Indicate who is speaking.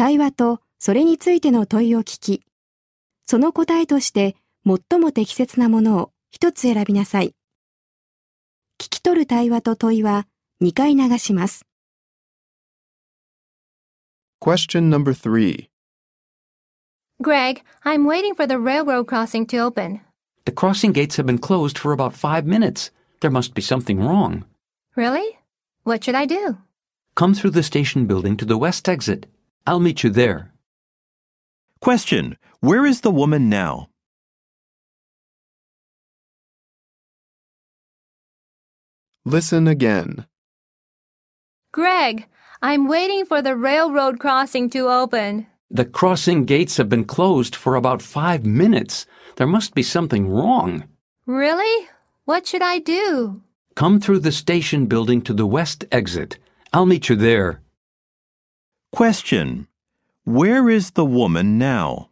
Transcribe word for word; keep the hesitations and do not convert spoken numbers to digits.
Speaker 1: 対話とそれについての問いを聞き、その答えとして最も適切なものを一つ選びなさい。聞き取る対話と問いはにかい流します。
Speaker 2: Question number three.
Speaker 3: Greg, I'm waiting for the railroad crossing to open.
Speaker 4: The crossing gates have been closed for about five minutes. There must be something wrong.
Speaker 3: Really? What should I do?
Speaker 4: Come through the station building to the west exit. I'll meet you there.
Speaker 5: Question: Where is the woman now?
Speaker 2: Listen again.
Speaker 3: Greg, I'm waiting for the railroad crossing to open.
Speaker 4: The crossing gates have been closed for about five minutes. There must be something wrong.
Speaker 3: Really? What should I do?
Speaker 4: Come through the station building to the west exit. I'll meet you there.
Speaker 5: Question: Where is the woman now?